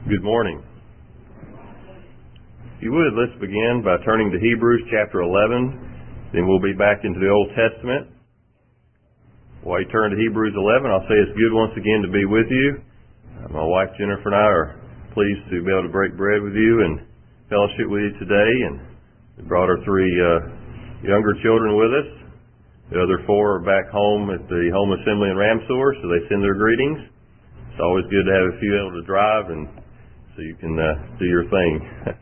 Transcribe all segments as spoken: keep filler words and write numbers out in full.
Good morning. If you would, let's begin by turning to Hebrews chapter eleven. Then we'll be back into the Old Testament. While you turn to Hebrews eleven, I'll say it's good once again to be with you. Uh, my wife Jennifer and I are pleased to be able to break bread with you and fellowship with you today. And we brought our three uh, younger children with us. The other four are back home at the home assembly in Ramsor, so they send their greetings. It's always good to have a few able to drive and so you can uh, do your thing.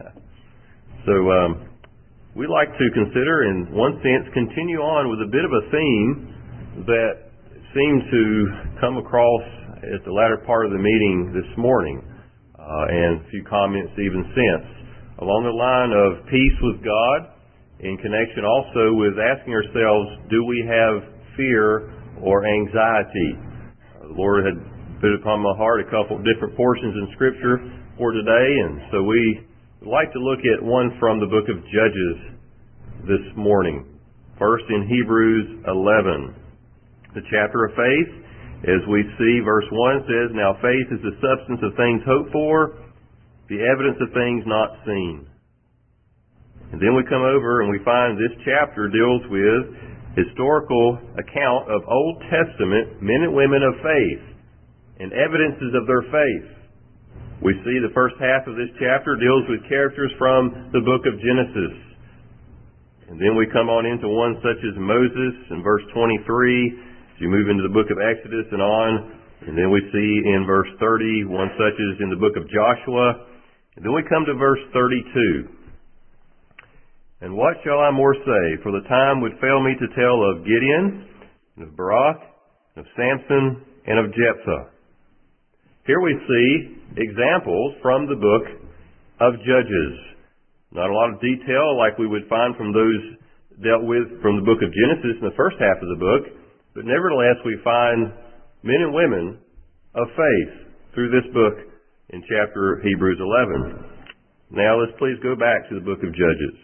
so um, we like to consider, in one sense, continue on with a bit of a theme that seemed to come across at the latter part of the meeting this morning, uh, and a few comments even since, along the line of peace with God, in connection also with asking ourselves, do we have fear or anxiety? Uh, the Lord had put upon my heart a couple of different portions in Scripture for today, and so we would like to look at one from the book of Judges this morning. First in Hebrews eleven, the chapter of faith. As we see, verse one says, "Now faith is the substance of things hoped for, the evidence of things not seen." And then we come over and we find this chapter deals with historical account of Old Testament men and women of faith and evidences of their faith. We see the first half of this chapter deals with characters from the book of Genesis. And then we come on into one such as Moses in verse twenty-three, as you move into the book of Exodus and on. And then we see in verse thirty, one such as in the book of Joshua. And then we come to verse thirty-two. "And what shall I more say? For the time would fail me to tell of Gideon, and of Barak, and of Samson, and of Jephthah." Here we see examples from the book of Judges. Not a lot of detail like we would find from those dealt with from the book of Genesis in the first half of the book, but nevertheless we find men and women of faith through this book in chapter Hebrews eleven. Now let's please go back to the book of Judges.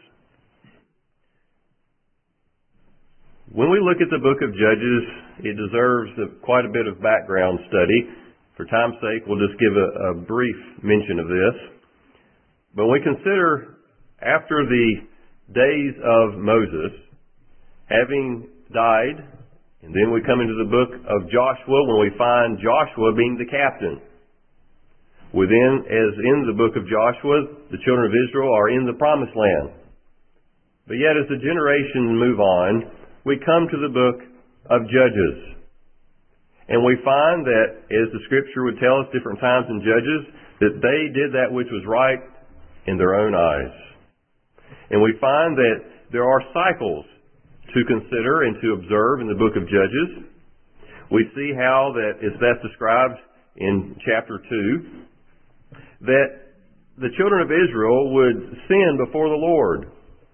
When we look at the book of Judges, it deserves a, quite a bit of background study. For time's sake, we'll just give a, a brief mention of this. But when we consider after the days of Moses, having died, and then we come into the book of Joshua when we find Joshua being the captain. Within, as in the book of Joshua, the children of Israel are in the promised land. But yet as the generations move on, we come to the book of Judges. And we find that, as the Scripture would tell us different times in Judges, that they did that which was right in their own eyes. And we find that there are cycles to consider and to observe in the book of Judges. We see how that, as that's described in chapter two, that the children of Israel would sin before the Lord.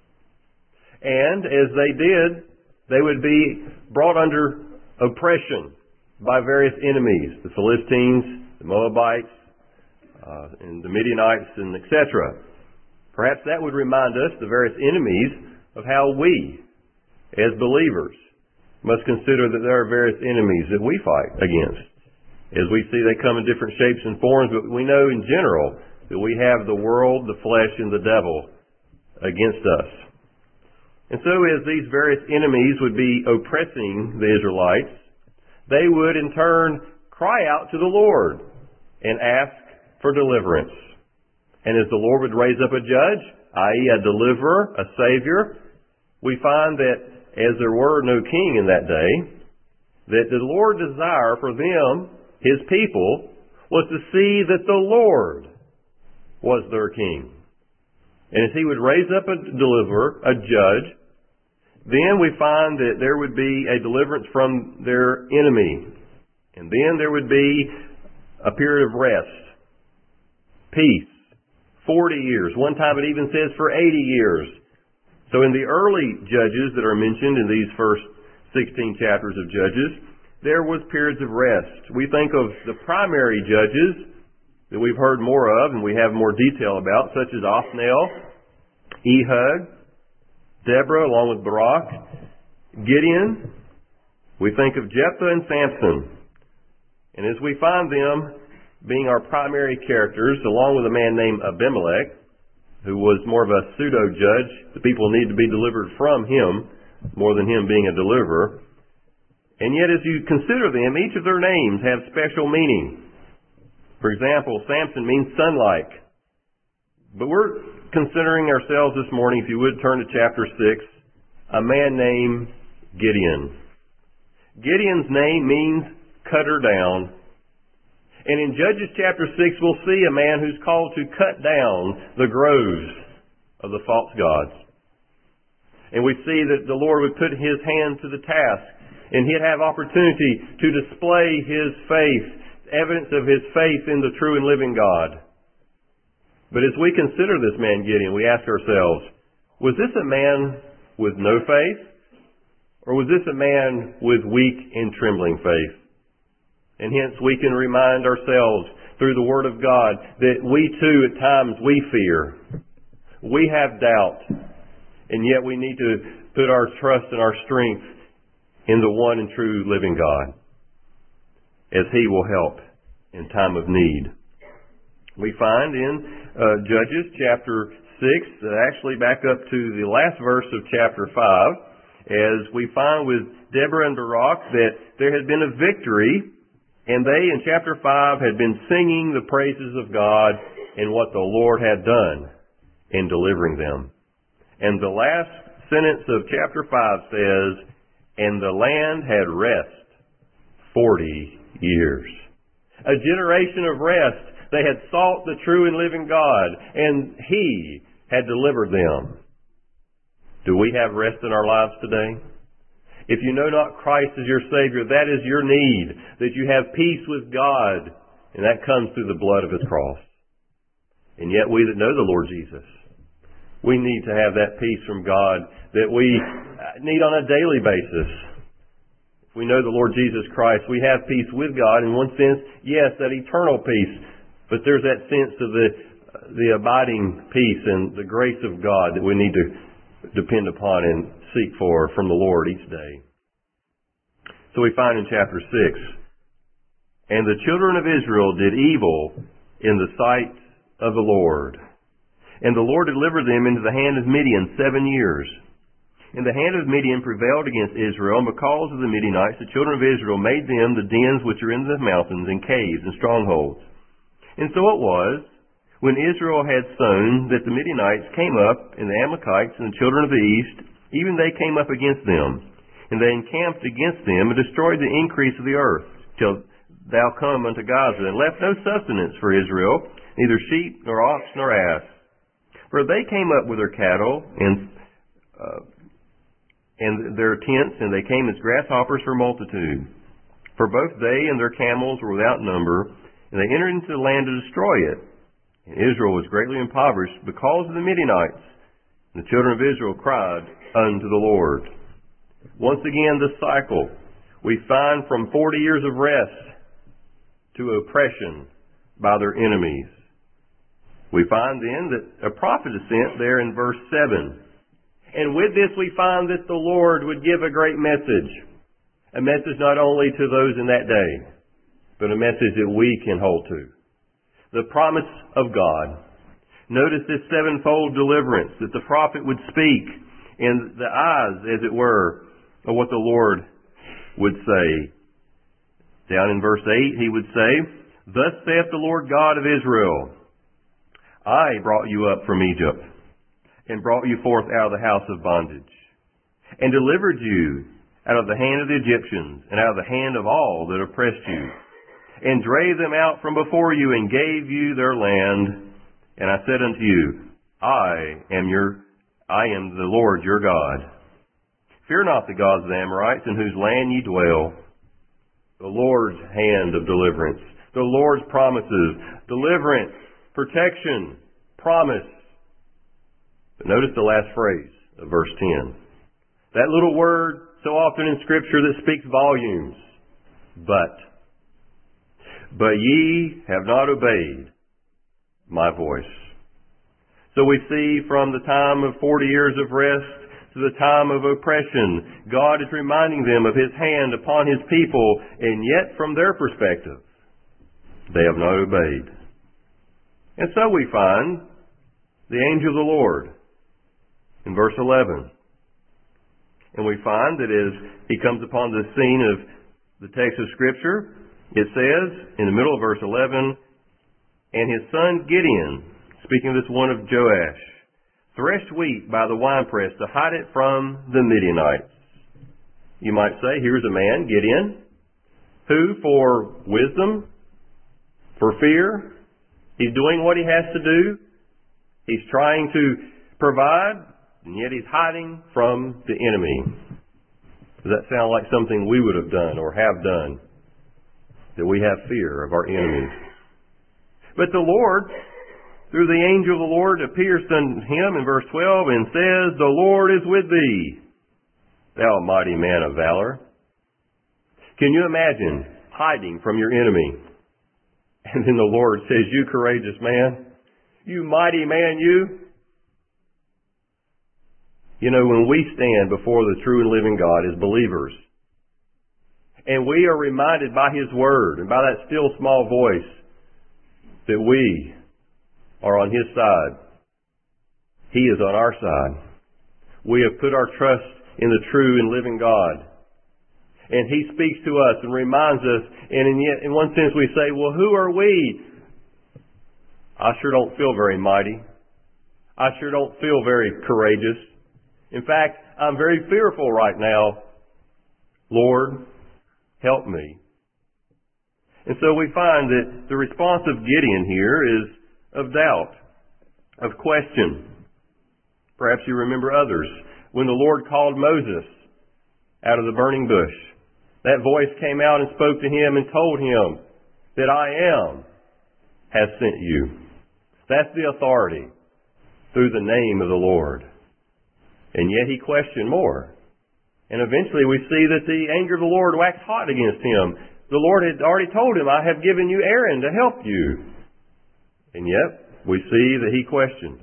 And as they did, they would be brought under oppression by various enemies, the Philistines, the Moabites, uh, and the Midianites, and et cetera. Perhaps that would remind us, the various enemies, of how we, as believers, must consider that there are various enemies that we fight against. As we see, they come in different shapes and forms, but we know in general that we have the world, the flesh, and the devil against us. And so as these various enemies would be oppressing the Israelites, they would in turn cry out to the Lord and ask for deliverance. And as the Lord would raise up a judge, that is a deliverer, a savior, we find that as there were no king in that day, that the Lord's desire for them, His people, was to see that the Lord was their king. And as He would raise up a deliverer, a judge, then we find that there would be a deliverance from their enemy. And then there would be a period of rest. Peace. Forty years. One time it even says for eighty years. So in the early Judges that are mentioned in these first sixteen chapters of Judges, there was periods of rest. We think of the primary judges that we've heard more of and we have more detail about, such as Othniel, Ehud, Deborah, along with Barak, Gideon. We think of Jephthah and Samson. And as we find them, being our primary characters, along with a man named Abimelech, who was more of a pseudo-judge. The people need to be delivered from him, more than him being a deliverer. And yet, as you consider them, each of their names have special meaning. For example, Samson means sunlight. But we're considering ourselves this morning, if you would turn to chapter six, a man named Gideon. Gideon's name means cutter down. And in Judges chapter six, we'll see a man who's called to cut down the groves of the false gods. And we see that the Lord would put his hand to the task, and he'd have opportunity to display his faith, evidence of his faith in the true and living God. But as we consider this man Gideon, we ask ourselves, was this a man with no faith? Or was this a man with weak and trembling faith? And hence we can remind ourselves through the Word of God that we too at times we fear. We have doubt. And yet we need to put our trust and our strength in the one and true living God, as He will help in time of need. We find in uh, Judges chapter six, uh, actually back up to the last verse of chapter five, as we find with Deborah and Barak that there had been a victory. And they, in chapter five, had been singing the praises of God and what the Lord had done in delivering them. And the last sentence of chapter five says, and the land had rest forty years. A generation of rest. They had sought the true and living God, and He had delivered them. Do we have rest in our lives today? If you know not Christ as your Savior, that is your need, that you have peace with God, and that comes through the blood of His cross. And yet we that know the Lord Jesus, we need to have that peace from God that we need on a daily basis. If we know the Lord Jesus Christ, we have peace with God. In one sense, yes, that eternal peace, but there's that sense of the, the abiding peace and the grace of God that we need to depend upon and seek for from the Lord each day. So we find in chapter six, and the children of Israel did evil in the sight of the Lord. And the Lord delivered them into the hand of Midian seven years. And the hand of Midian prevailed against Israel, and because of the Midianites, the children of Israel made them the dens which are in the mountains, and caves, and strongholds. And so it was, when Israel had sown, that the Midianites came up, and the Amalekites, and the children of the east, even they came up against them. And they encamped against them, and destroyed the increase of the earth, till thou come unto Gaza, and left no sustenance for Israel, neither sheep, nor ox, nor ass. For they came up with their cattle, and uh, and their tents, and they came as grasshoppers for multitude. For both they and their camels were without number, and they entered into the land to destroy it. And Israel was greatly impoverished because of the Midianites. And the children of Israel cried unto the Lord. Once again, the cycle we find from forty years of rest to oppression by their enemies. We find then that a prophet is sent there in verse seven. And with this we find that the Lord would give a great message. A message not only to those in that day, but a message that we can hold to. The promise of God. Notice this sevenfold deliverance that the prophet would speak in the eyes, as it were, of what the Lord would say. Down in verse eight, he would say, Thus saith the Lord God of Israel, I brought you up from Egypt, and brought you forth out of the house of bondage, and delivered you out of the hand of the Egyptians, and out of the hand of all that oppressed you, and drave them out from before you, and gave you their land. And I said unto you, I am your, I am the Lord your God. Fear not the gods of the Amorites, in whose land ye dwell. The Lord's hand of deliverance, the Lord's promises, deliverance, protection, promise. But notice the last phrase of verse ten. That little word so often in Scripture that speaks volumes. But. But ye have not obeyed my voice. So we see from the time of forty years of rest to the time of oppression, God is reminding them of His hand upon His people, and yet from their perspective, they have not obeyed. And so we find the angel of the Lord in verse eleven. And we find that as he comes upon the scene of the text of Scripture, it says in the middle of verse eleven, and his son Gideon, speaking of this one of Joash, threshed wheat by the winepress to hide it from the Midianites. You might say, here's a man, Gideon, who for wisdom, for fear, he's doing what he has to do. He's trying to provide, and yet he's hiding from the enemy. Does that sound like something we would have done or have done? That we have fear of our enemies. But the Lord, through the angel of the Lord, appears to him in verse twelve and says, the Lord is with thee, thou mighty man of valor. Can you imagine hiding from your enemy? And then the Lord says, you courageous man, you mighty man, you. You know, when we stand before the true and living God as believers, and we are reminded by His Word and by that still small voice that we are on His side, He is on our side. We have put our trust in the true and living God. And He speaks to us and reminds us, and in, yet, in one sense we say, well, who are we? I sure don't feel very mighty. I sure don't feel very courageous. In fact, I'm very fearful right now. Lord, help me. And so we find that the response of Gideon here is of doubt, of question. Perhaps you remember others. When the Lord called Moses out of the burning bush, that voice came out and spoke to him and told him that I am has sent you. That's the authority through the name of the Lord. And yet he questioned more. And eventually we see that the anger of the Lord waxed hot against him. The Lord had already told him, I have given you Aaron to help you. And yet we see that he questioned.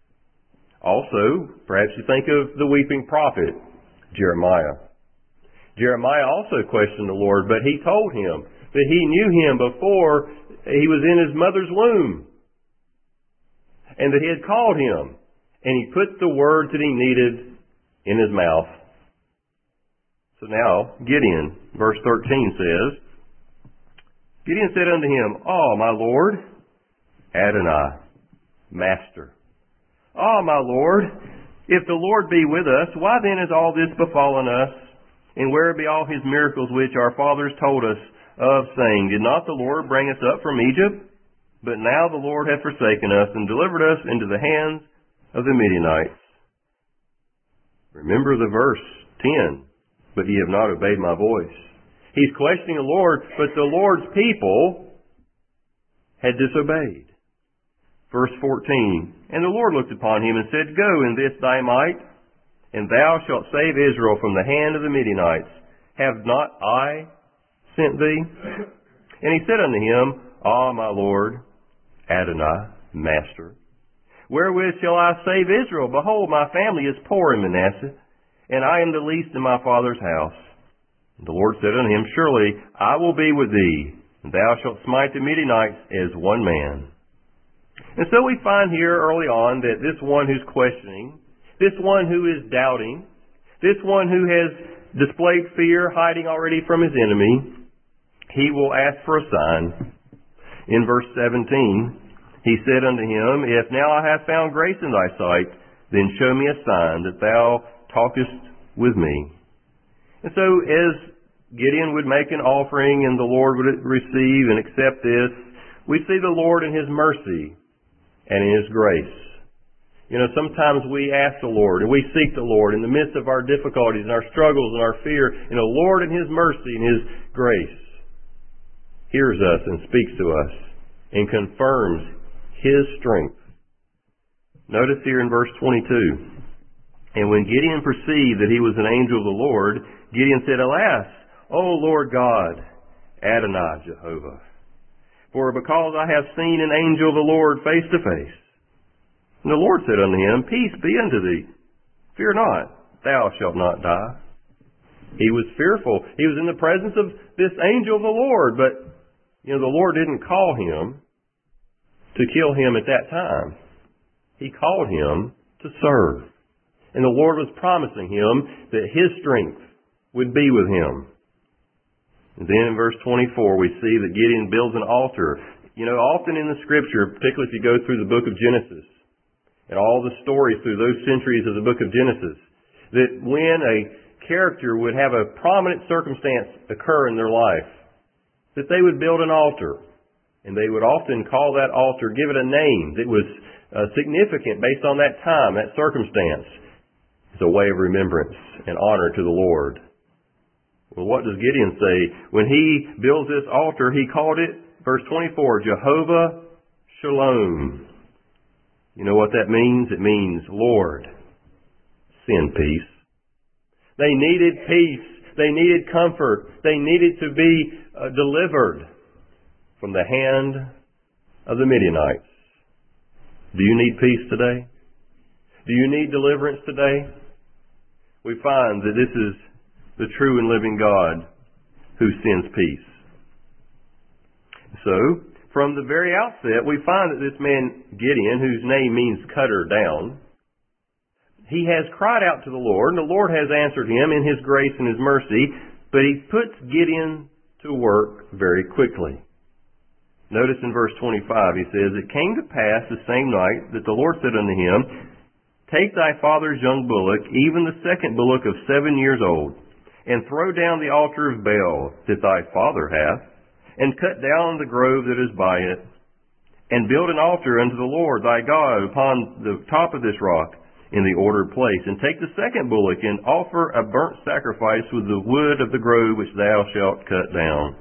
Also, perhaps you think of the weeping prophet, Jeremiah. Jeremiah also questioned the Lord, but he told him that he knew him before he was in his mother's womb. And that he had called him. And he put the words that he needed in his mouth. So now, Gideon, verse thirteen says, Gideon said unto him, Ah, my Lord, Adonai, Master. Ah, my Lord, if the Lord be with us, why then is all this befallen us? And where be all His miracles which our fathers told us of, saying, Did not the Lord bring us up from Egypt? But now the Lord hath forsaken us and delivered us into the hands of the Midianites. Remember the verse ten, but ye have not obeyed my voice. He's questioning the Lord, but the Lord's people had disobeyed. Verse fourteen, and the Lord looked upon him and said, Go in this thy might, and thou shalt save Israel from the hand of the Midianites. Have not I sent thee? And he said unto him, Ah, my Lord, Adonai, Master, wherewith shall I save Israel? Behold, my family is poor in Manasseh, and I am the least in my father's house. And the Lord said unto him, Surely I will be with thee, and thou shalt smite the Midianites as one man. And so we find here early on that this one who's questioning, this one who is doubting, this one who has displayed fear, hiding already from his enemy, he will ask for a sign. In verse seventeen, he said unto him, If now I have found grace in thy sight, then show me a sign that thou talkest with me. And so as Gideon would make an offering and the Lord would receive and accept this, we see the Lord in His mercy and in His grace. You know, sometimes we ask the Lord and we seek the Lord in the midst of our difficulties and our struggles and our fear. And the Lord in His mercy and His grace hears us and speaks to us and confirms His strength. Notice here in verse twenty-two, And when Gideon perceived that he was an angel of the Lord, Gideon said, Alas, O Lord God, Adonai Jehovah, for because I have seen an angel of the Lord face to face. And the Lord said unto him, Peace be unto thee. Fear not, thou shalt not die. He was fearful. He was in the presence of this angel of the Lord, but You know, the Lord didn't call him to kill him at that time. He called him to serve. And the Lord was promising him that his strength would be with him. And then in verse twenty-four, we see that Gideon builds an altar. You know, often in the Scripture, particularly if you go through the book of Genesis, and all the stories through those centuries of the book of Genesis, that when a character would have a prominent circumstance occur in their life, that they would build an altar. And they would often call that altar, give it a name that was uh, significant based on that time, that circumstance. It's a way of remembrance and honor to the Lord. Well, what does Gideon say? When he builds this altar, he called it, verse twenty-four, Jehovah Shalom. You know what that means? It means, Lord, send peace. They needed peace. They needed comfort. They needed to be uh, delivered from the hand of the Midianites. Do you need peace today? Do you need deliverance today? We find that this is the true and living God who sends peace. So, from the very outset, we find that this man Gideon, whose name means cutter down, he has cried out to the Lord, and the Lord has answered him in his grace and his mercy, but he puts Gideon to work very quickly. Notice in verse twenty-five, he says, It came to pass the same night that the Lord said unto him, Take thy father's young bullock, even the second bullock of seven years old, and throw down the altar of Baal that thy father hath, and cut down the grove that is by it, and build an altar unto the Lord thy God upon the top of this rock in the ordered place, and take the second bullock, and offer a burnt sacrifice with the wood of the grove which thou shalt cut down.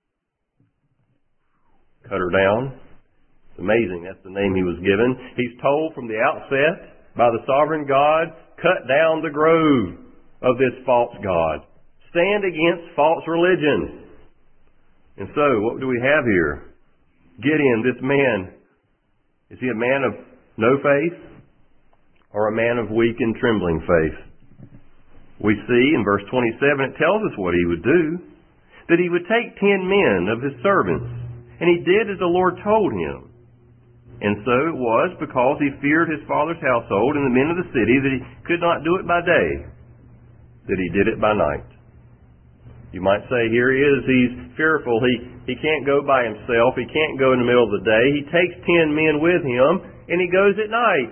Cut her down. It's amazing, that's the name he was given. He's told from the outset by the sovereign God, cut down the grove of this false god. Stand against false religion. And so, what do we have here? Gideon, this man, is he a man of no faith or a man of weak and trembling faith? We see in verse twenty-seven, it tells us what he would do. That he would take ten men of his servants, and he did as the Lord told him. And so it was because he feared his father's household and the men of the city that he could not do it by day, that he did it by night. You might say, here he is, he's fearful, he, he can't go by himself, he can't go in the middle of the day. He takes ten men with him, and he goes at night.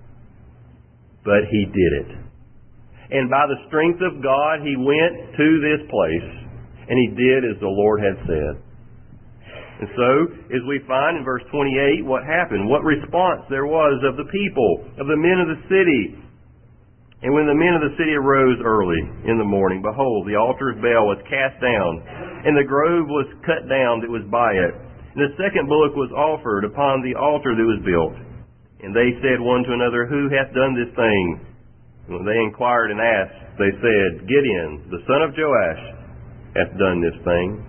But he did it. And by the strength of God, he went to this place, and he did as the Lord had said. And so, as we find in verse twenty-eight, what happened, what response there was of the people, of the men of the city. And when the men of the city arose early in the morning, behold, the altar of Baal was cast down, and the grove was cut down that was by it. And the second bullock was offered upon the altar that was built. And they said one to another, Who hath done this thing? And when they inquired and asked, they said, Gideon, the son of Joash, hath done this thing.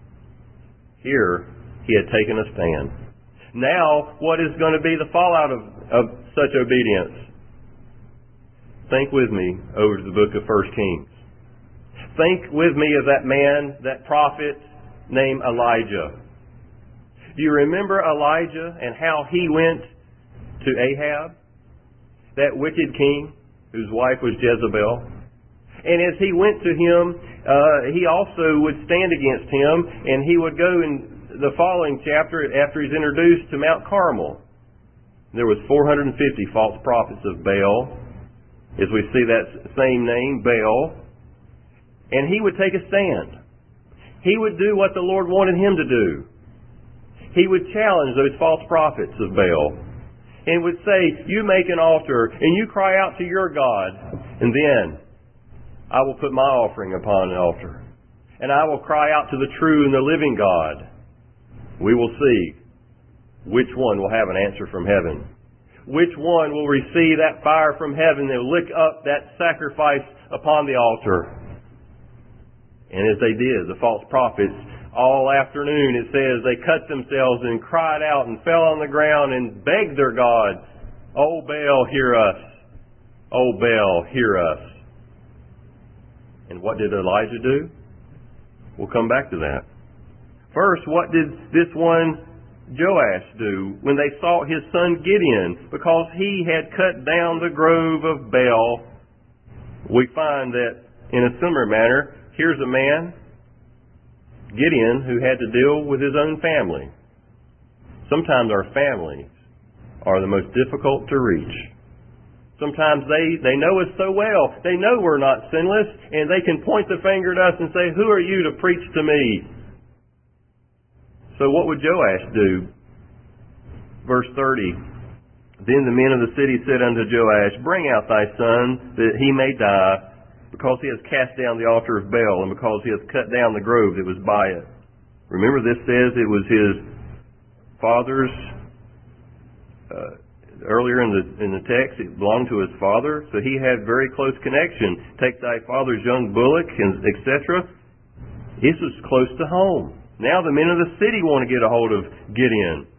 Here he had taken a stand. Now, what is going to be the fallout of, of such obedience? Think with me over to the book of First Kings. Think with me of that man, that prophet named Elijah. Do you remember Elijah and how he went to Ahab, that wicked king whose wife was Jezebel? And as he went to him, uh, he also would stand against him, and he would go in the following chapter, after he's introduced to Mount Carmel. There was four hundred fifty false prophets of Baal, as we see that same name, Baal. And he would take a stand. He would do what the Lord wanted him to do. He would challenge those false prophets of Baal, and would say, you make an altar, and you cry out to your God, and then I will put my offering upon an altar, and I will cry out to the true and the living God. We will see which one will have an answer from heaven. Which one will receive that fire from heaven that will lick up that sacrifice upon the altar. And as they did, the false prophets, all afternoon it says they cut themselves and cried out and fell on the ground and begged their God, O Baal, hear us. O Baal, hear us. And what did Elijah do? We'll come back to that. First, what did this one Joash do when they sought his son Gideon? Because he had cut down the grove of Baal. We find that in a similar manner, here's a man, Gideon, who had to deal with his own family. Sometimes our families are the most difficult to reach. Sometimes they, they know us so well. They know we're not sinless, and they can point the finger at us and say, who are you to preach to me? So what would Joash do? Verse thirty, then the men of the city said unto Joash, bring out thy son, that he may die, because he has cast down the altar of Baal, and because he has cut down the grove that was by it. Remember, this says it was his father's, uh, earlier in the in the text, it belonged to his father, so he had very close connection. Take thy father's young bullock, and et cetera. This was close to home. Now the men of the city want to get a hold of Gideon.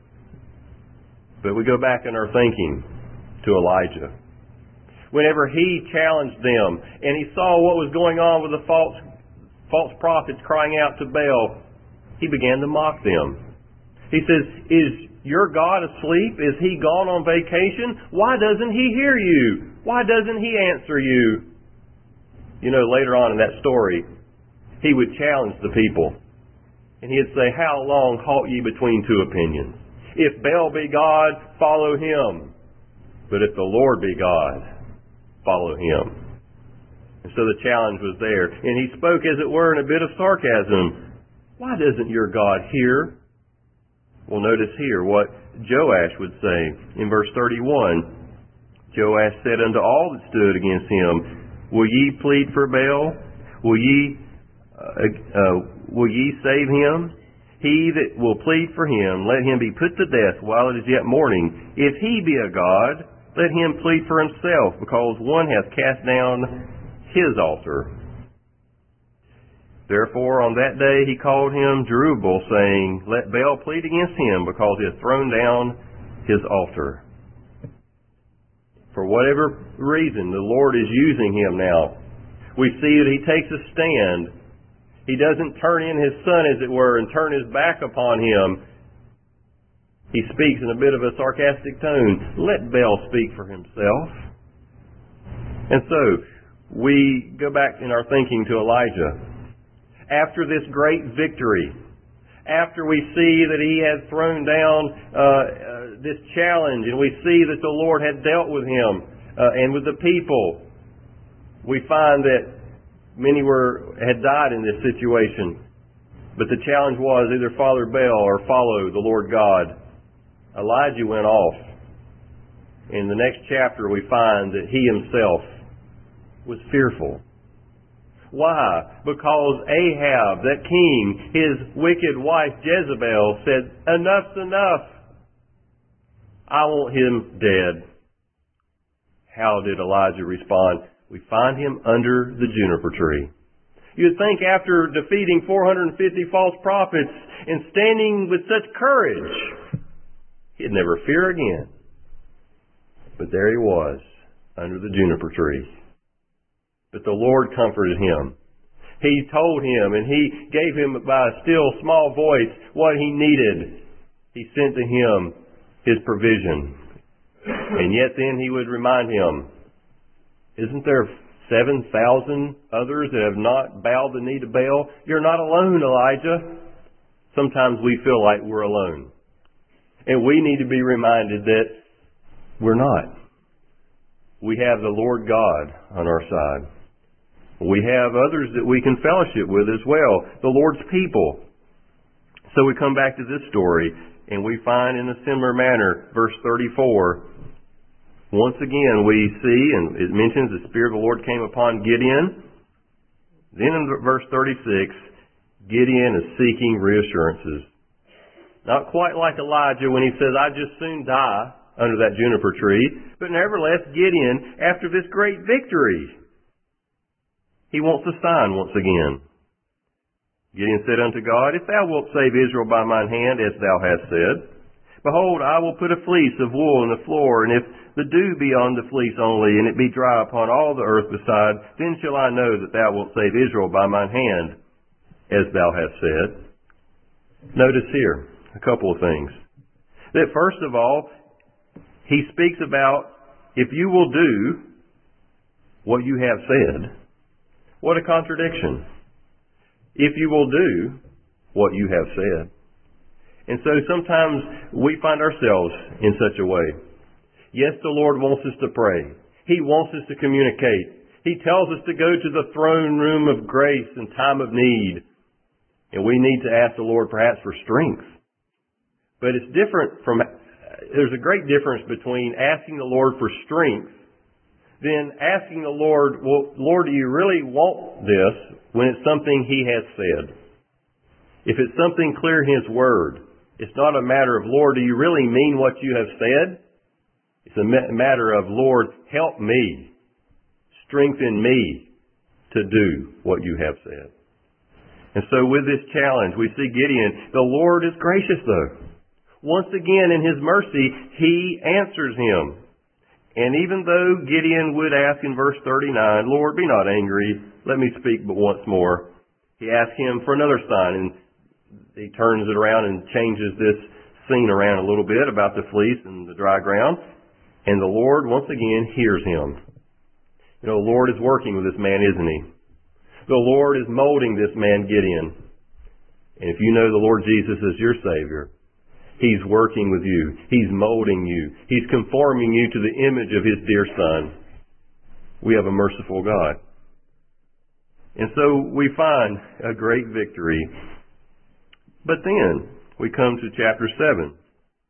But we go back in our thinking to Elijah. Whenever he challenged them and he saw what was going on with the false, false prophets crying out to Baal, he began to mock them. He says, is your God asleep? Is he gone on vacation? Why doesn't he hear you? Why doesn't he answer you? You know, later on in that story, he would challenge the people. And he'd say, how long halt ye between two opinions? If Baal be God, follow him. But if the Lord be God, follow him. And so the challenge was there. And he spoke, as it were, in a bit of sarcasm. Why doesn't your God hear? Well, notice here what Joash would say in verse thirty-one. Joash said unto all that stood against him, will ye plead for Baal? Will ye uh, uh, will ye save him? He that will plead for him, let him be put to death while it is yet morning. If he be a god, let him plead for himself, because one hath cast down his altar. Therefore on that day he called him Jerubbaal, saying, let Baal plead against him, because he hath thrown down his altar. For whatever reason, the Lord is using him now. We see that he takes a stand. He doesn't turn in his son, as it were, and turn his back upon him. He speaks in a bit of a sarcastic tone. Let Baal speak for himself. And so, we go back in our thinking to Elijah. After this great victory, after we see that he had thrown down uh, uh, this challenge, and we see that the Lord had dealt with him uh, and with the people, we find that many were had died in this situation. But the challenge was either follow Baal or follow the Lord God. Elijah went off. In the next chapter we find that he himself was fearful. Why? Because Ahab, that king, his wicked wife Jezebel, said, enough's enough. I want him dead. How did Elijah respond? We find him under the juniper tree. You'd think after defeating four hundred fifty false prophets and standing with such courage, he'd never fear again. But there he was, under the juniper tree. But the Lord comforted him. He told him, and he gave him by a still small voice what he needed. He sent to him his provision. And yet then he would remind him, isn't there seven thousand others that have not bowed the knee to Baal? You're not alone, Elijah. Sometimes we feel like we're alone. And we need to be reminded that we're not. We have the Lord God on our side. We have others that we can fellowship with as well, the Lord's people. So we come back to this story, and we find in a similar manner, verse thirty-four, once again, we see, and it mentions the Spirit of the Lord came upon Gideon. Then in verse thirty-six, Gideon is seeking reassurances. Not quite like Elijah when he says, I just soon die under that juniper tree. But nevertheless, Gideon, after this great victory, he wants a sign once again. Gideon said unto God, if thou wilt save Israel by mine hand, as thou hast said, behold, I will put a fleece of wool in the floor, and if the dew be on the fleece only, and it be dry upon all the earth beside, then shall I know that thou wilt save Israel by mine hand, as thou hast said. Notice here a couple of things. That first of all, he speaks about if you will do what you have said. What a contradiction. If you will do what you have said. And so sometimes we find ourselves in such a way. Yes, the Lord wants us to pray. He wants us to communicate. He tells us to go to the throne room of grace in time of need. And we need to ask the Lord perhaps for strength. But it's different from, there's a great difference between asking the Lord for strength than asking the Lord, well, Lord, do you really want this when it's something He has said? If it's something clear in His Word, it's not a matter of, Lord, do you really mean what you have said? It's a matter of, Lord, help me, strengthen me to do what you have said. And so with this challenge, we see Gideon, the Lord is gracious though. Once again, in His mercy, He answers him. And even though Gideon would ask in verse thirty-nine, Lord, be not angry, let me speak but once more. He asks Him for another sign, and He turns it around and changes this scene around a little bit about the fleece and the dry ground. And the Lord, once again, hears him. You know, the Lord is working with this man, isn't He? The Lord is molding this man, Gideon. And if you know the Lord Jesus as your Savior, He's working with you. He's molding you. He's conforming you to the image of His dear Son. We have a merciful God. And so we find a great victory. But then we come to chapter seven.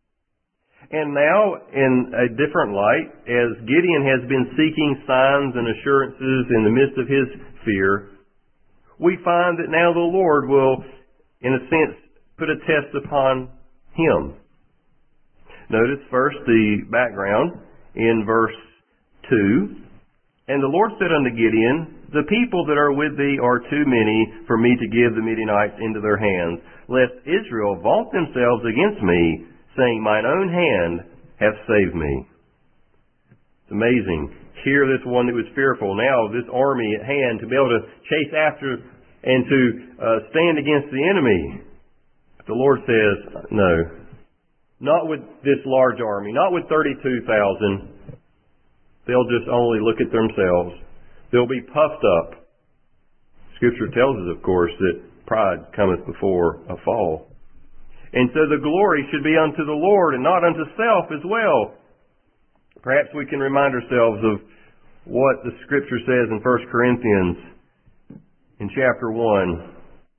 And now, in a different light, as Gideon has been seeking signs and assurances in the midst of his fear, we find that now the Lord will, in a sense, put a test upon him. Notice first the background in verse two. And the Lord said unto Gideon, the people that are with thee are too many for me to give the Midianites into their hands, lest Israel vaunt themselves against me, saying, mine own hand hath saved me. It's amazing. Here this one that was fearful, now this army at hand to be able to chase after and to uh, stand against the enemy. The Lord says, no, not with this large army, not with thirty-two thousand. They'll just only look at themselves. They'll be puffed up. Scripture tells us, of course, that pride cometh before a fall. And so the glory should be unto the Lord and not unto self as well. Perhaps we can remind ourselves of what the Scripture says in First Corinthians in chapter one.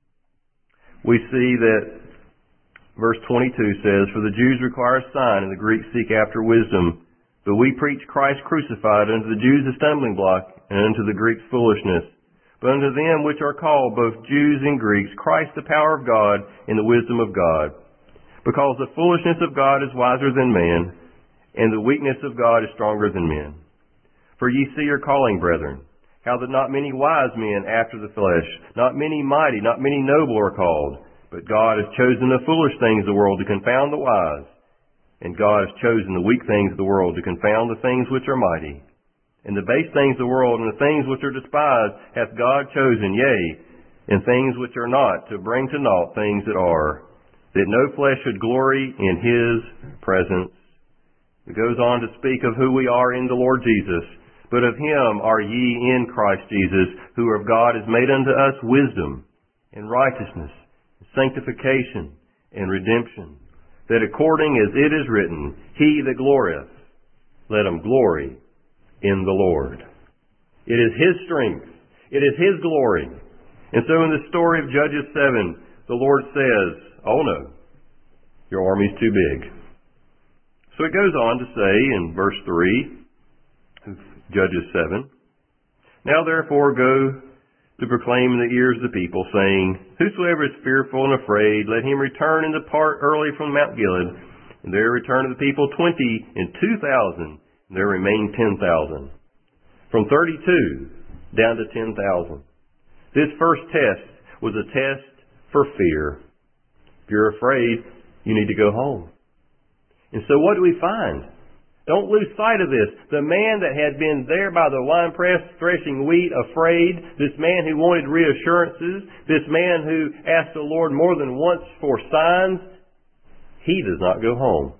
We see that verse twenty-two says, for the Jews require a sign, and the Greeks seek after wisdom. But we preach Christ crucified, unto the Jews a stumbling block, and unto the Greeks foolishness. But unto them which are called, both Jews and Greeks, Christ the power of God, and the wisdom of God. Because the foolishness of God is wiser than man, and the weakness of God is stronger than men. For ye see your calling, brethren, how that not many wise men after the flesh, not many mighty, not many noble are called. But God has chosen the foolish things of the world to confound the wise. And God has chosen the weak things of the world to confound the things which are mighty. And the base things of the world and the things which are despised hath God chosen, yea, and things which are not, to bring to naught things that are, that no flesh should glory in His presence. It goes on to speak of who we are in the Lord Jesus. But of Him are ye in Christ Jesus, who of God is made unto us wisdom and righteousness, sanctification and redemption, that according as it is written, he that glorieth, let him glory in the Lord. It is His strength. It is His glory. And so in the story of Judges seven, the Lord says, oh no, your army's too big. So it goes on to say in verse three, Judges seven, now therefore go to proclaim in the ears of the people, saying, whosoever is fearful and afraid, let him return and depart early from Mount Gilead. And there returned the people twenty and two thousand, and there remained ten thousand. From thirty-two down to ten thousand. This first test was a test for fear. If you're afraid, you need to go home. And so what do we find? Don't lose sight of this. The man that had been there by the winepress threshing wheat, afraid, this man who wanted reassurances, this man who asked the Lord more than once for signs, he does not go home.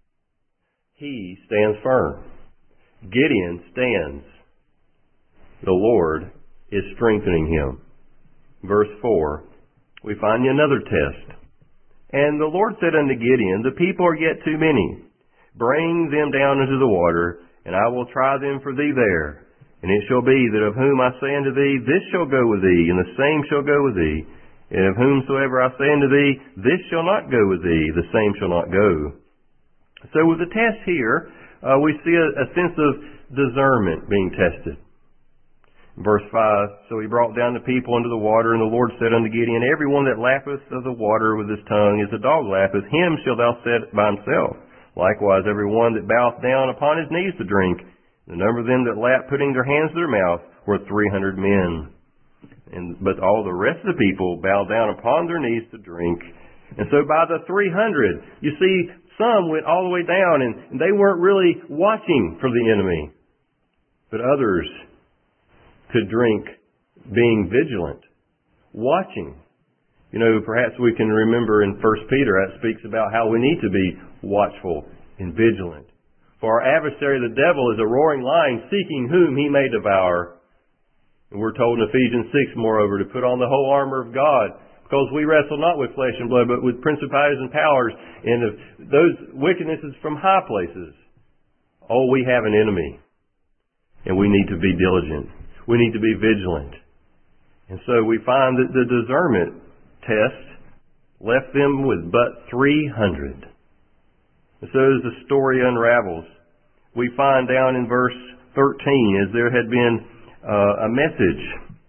He stands firm. Gideon stands. The Lord is strengthening him. Verse four, we find another test. And the Lord said unto Gideon, the people are yet too many. Bring them down into the water, and I will try them for thee there. And it shall be that of whom I say unto thee, this shall go with thee, and the same shall go with thee. And of whomsoever I say unto thee, this shall not go with thee, the same shall not go. So with the test here, uh, we see a, a sense of discernment being tested. Verse five, so he brought down the people into the water, and the Lord said unto Gideon, every one that lappeth of the water with his tongue as a dog lappeth, him shalt thou set by himself. Likewise, every one that boweth down upon his knees to drink. The number of them that lapped, putting their hands to their mouth, were three hundred men. And, but all the rest of the people bowed down upon their knees to drink. And so by the three hundred, you see, some went all the way down, and, and they weren't really watching for the enemy. But others could drink being vigilant, watching. You know, perhaps we can remember in First Peter, that speaks about how we need to be watchful and vigilant. For our adversary, the devil, is a roaring lion, seeking whom he may devour. And we're told in Ephesians six, moreover, to put on the whole armor of God, because we wrestle not with flesh and blood, but with principalities and powers, and of those wickednesses from high places. Oh, we have an enemy, and we need to be diligent. We need to be vigilant. And so we find that the discernment test left them with but three hundred. And so as the story unravels, we find down in verse thirteen, as there had been uh, a message,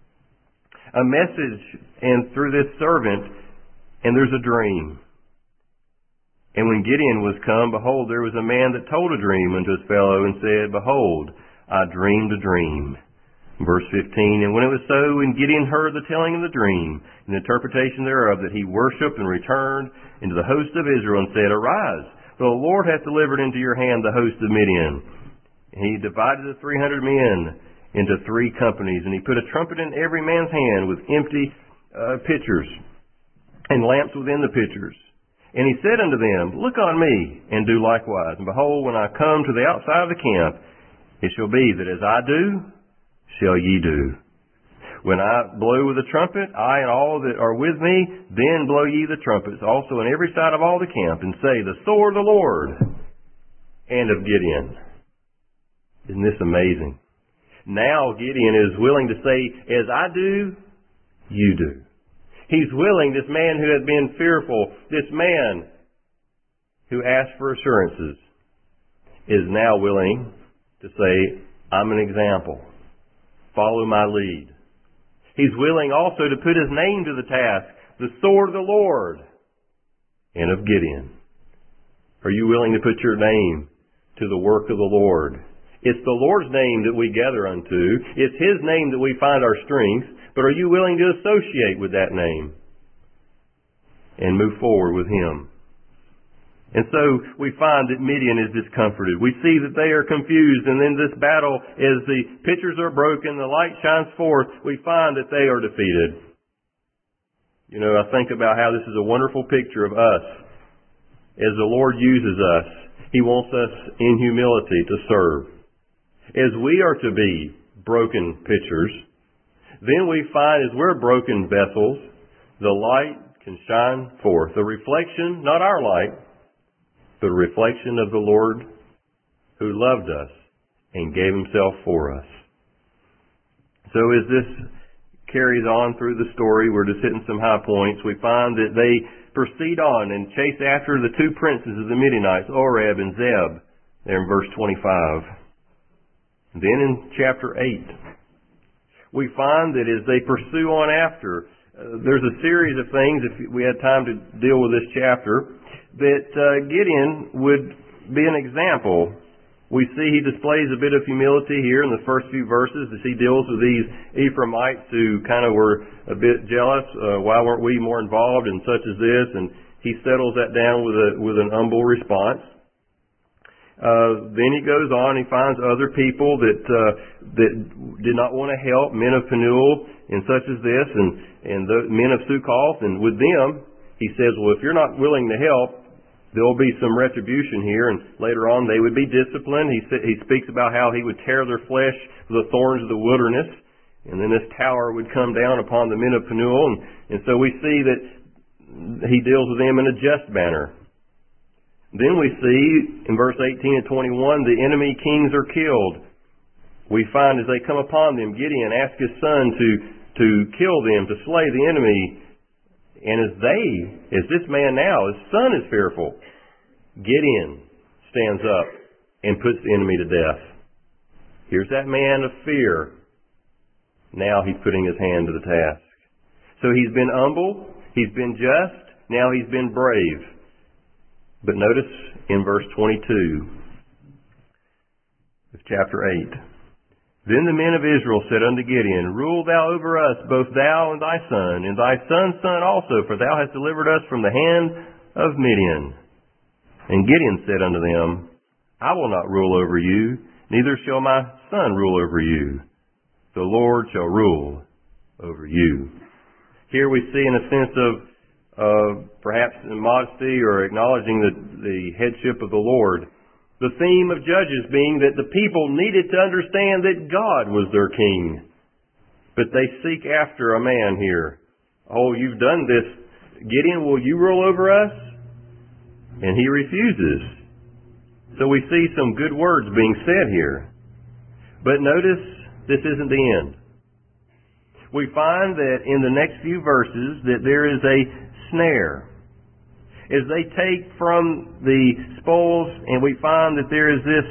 a message, and through this servant, and there's a dream. And when Gideon was come, behold, there was a man that told a dream unto his fellow, and said, behold, I dreamed a dream. Verse fifteen, and when it was so, when Gideon heard the telling of the dream, and the interpretation thereof, that he worshipped and returned into the host of Israel, and said, arise, for the Lord hath delivered into your hand the host of Midian. And he divided the three hundred men into three companies, and he put a trumpet in every man's hand with empty uh, pitchers, and lamps within the pitchers. And he said unto them, look on me, and do likewise. And behold, when I come to the outside of the camp, it shall be that as I do, shall ye do. When I blow with the trumpet, I and all that are with me, then blow ye the trumpets, also on every side of all the camp, and say, the sword of the Lord and of Gideon. Isn't this amazing? Now Gideon is willing to say, as I do, you do. He's willing, this man who had been fearful, this man who asked for assurances, is now willing to say, I'm an example. Follow my lead. He's willing also to put his name to the task, the sword of the Lord and of Gideon. Are you willing to put your name to the work of the Lord? It's the Lord's name that we gather unto. It's His name that we find our strength. But are you willing to associate with that name and move forward with Him? And so we find that Midian is discomforted. We see that they are confused, and in this battle, as the pitchers are broken, the light shines forth, we find that they are defeated. You know, I think about how this is a wonderful picture of us. As the Lord uses us, He wants us in humility to serve. As we are to be broken pitchers, then we find as we're broken vessels, the light can shine forth. A reflection, not our light, but a reflection of the Lord who loved us and gave Himself for us. So as this carries on through the story, we're just hitting some high points. We find that they proceed on and chase after the two princes of the Midianites, Oreb and Zeb, there in verse twenty-five. And then in chapter eight, we find that as they pursue on after, uh, there's a series of things, if we had time to deal with this chapter, that uh, Gideon would be an example. We see he displays a bit of humility here in the first few verses as he deals with these Ephraimites who kind of were a bit jealous. Uh, why weren't we more involved in such as this? And he settles that down with a with an humble response. Uh, then he goes on, he finds other people that, uh, that did not want to help, men of Penuel and such as this, and, and the men of Succoth, and with them, he says, well, if you're not willing to help, there will be some retribution here, and later on they would be disciplined. He, he speaks about how he would tear their flesh with the thorns of the wilderness, and then this tower would come down upon the men of Penuel, and, and so we see that he deals with them in a just manner. Then we see in verse eighteen and twenty-one, the enemy kings are killed. We find as they come upon them, Gideon asks his son to, to kill them, to slay the enemy. And as they, as this man now, his son is fearful, Gideon stands up and puts the enemy to death. Here's that man of fear. Now he's putting his hand to the task. So he's been humble, he's been just, now he's been brave. But notice in verse twenty-two of chapter eight. Then the men of Israel said unto Gideon, Rule thou over us, both thou and thy son, and thy son's son also, for thou hast delivered us from the hand of Midian. And Gideon said unto them, I will not rule over you, neither shall my son rule over you. The Lord shall rule over you. Here we see in a sense of uh, perhaps modesty or acknowledging the, the headship of the Lord. The theme of Judges being that the people needed to understand that God was their king. But they seek after a man here. Oh, you've done this. Gideon, will you rule over us? And he refuses. So we see some good words being said here. But notice, this isn't the end. We find that in the next few verses that there is a snare. As they take from the spoils, and we find that there is this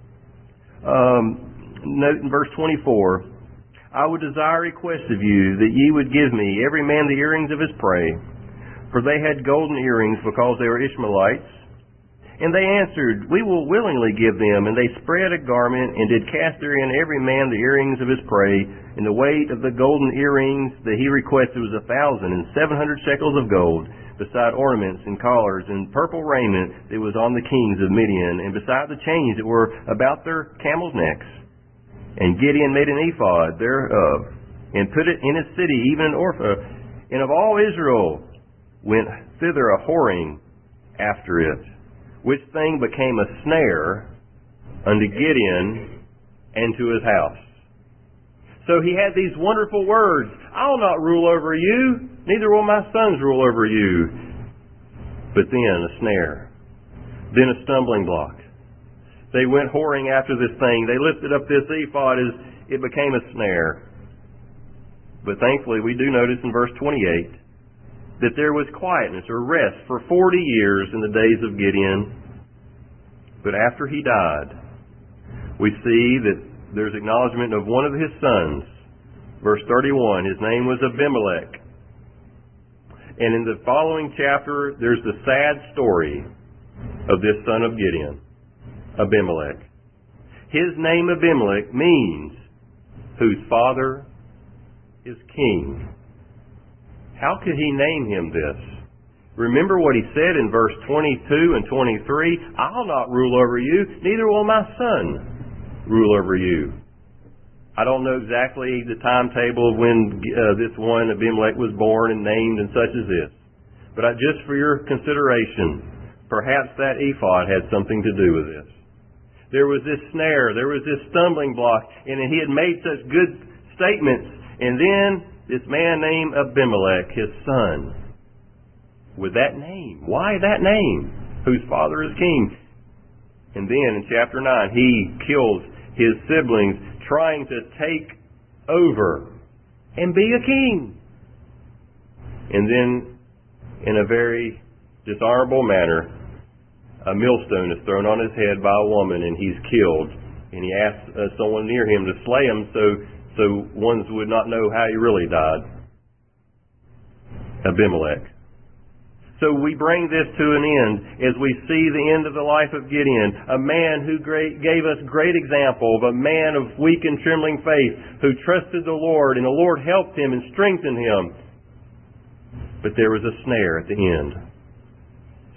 um, note in verse twenty-four, I would desire a request of you that ye would give me every man the earrings of his prey, for they had golden earrings because they were Ishmaelites. And they answered, We will willingly give them. And they spread a garment and did cast therein every man the earrings of his prey. And the weight of the golden earrings that he requested was a thousand and seven hundred shekels of gold, beside ornaments and collars and purple raiment that was on the kings of Midian, and beside the chains that were about their camels' necks. And Gideon made an ephod thereof, and put it in his city, even in Orpha. And of all Israel went thither a whoring after it, which thing became a snare unto Gideon and to his house. So he had these wonderful words, I'll not rule over you, neither will my sons rule over you. But then a snare, then a stumbling block. They went whoring after this thing. They lifted up this ephod as it became a snare. But thankfully we do notice in verse twenty-eight that there was quietness or rest for forty years in the days of Gideon. But after he died, we see that there's acknowledgement of one of his sons. Verse thirty-one, his name was Abimelech. And in the following chapter, there's the sad story of this son of Gideon, Abimelech. His name Abimelech means whose father is king. How could he name him this? Remember what he said in verse twenty-two and twenty-three, I'll not rule over you, neither will my son rule over you. I don't know exactly the timetable of when uh, this one, Abimelech, was born and named and such as this. But I, just for your consideration, perhaps that ephod had something to do with this. There was this snare, there was this stumbling block, and he had made such good statements. And then this man named Abimelech, his son, with that name. Why that name? Whose father is king. And then in chapter nine, he kills his siblings trying to take over and be a king. And then in a very dishonorable manner, a millstone is thrown on his head by a woman and he's killed. And he asks uh, someone near him to slay him so, so ones would not know how he really died. Abimelech. So we bring this to an end as we see the end of the life of Gideon, a man who great, gave us great example of a man of weak and trembling faith who trusted the Lord, and the Lord helped him and strengthened him. But there was a snare at the end.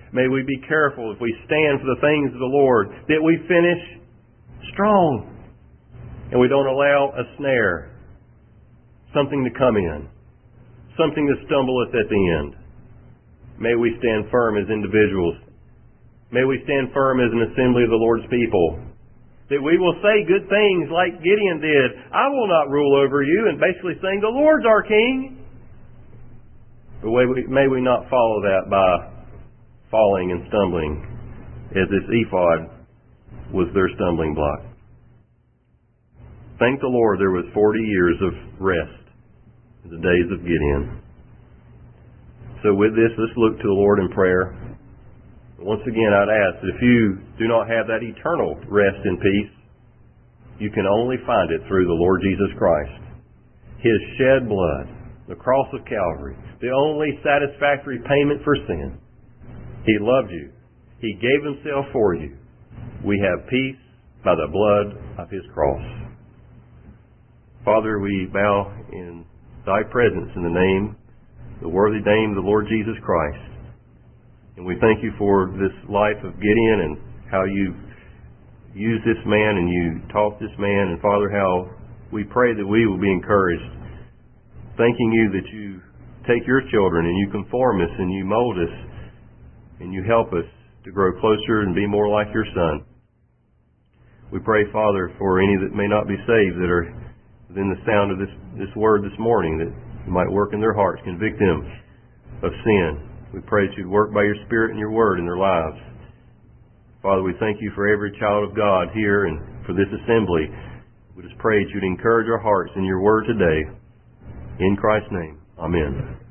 May we be careful if we stand for the things of the Lord, that we finish strong and we don't allow a snare, something to come in, something to stumble us at the end. May we stand firm as individuals. May we stand firm as an assembly of the Lord's people. That we will say good things like Gideon did. I will not rule over you, and basically saying the Lord's our king. But may we not follow that by falling and stumbling, as this ephod was their stumbling block. Thank the Lord there was forty years of rest in the days of Gideon. So with this, let's look to the Lord in prayer. Once again, I'd ask that if you do not have that eternal rest and peace, you can only find it through the Lord Jesus Christ. His shed blood, the cross of Calvary, the only satisfactory payment for sin. He loved you. He gave himself for you. We have peace by the blood of his cross. Father, we bow in thy presence in the name, the worthy name of the Lord Jesus Christ. And we thank you for this life of Gideon and how you used this man and you taught this man. And Father, how we pray that we will be encouraged, thanking you that you take your children and you conform us and you mold us and you help us to grow closer and be more like your Son. We pray, Father, for any that may not be saved that are within the sound of this, this word this morning, that you might work in their hearts, convict them of sin. We pray that you'd work by your Spirit and your word in their lives. Father, we thank you for every child of God here and for this assembly. We just pray that you'd encourage our hearts in your word today. In Christ's name, amen.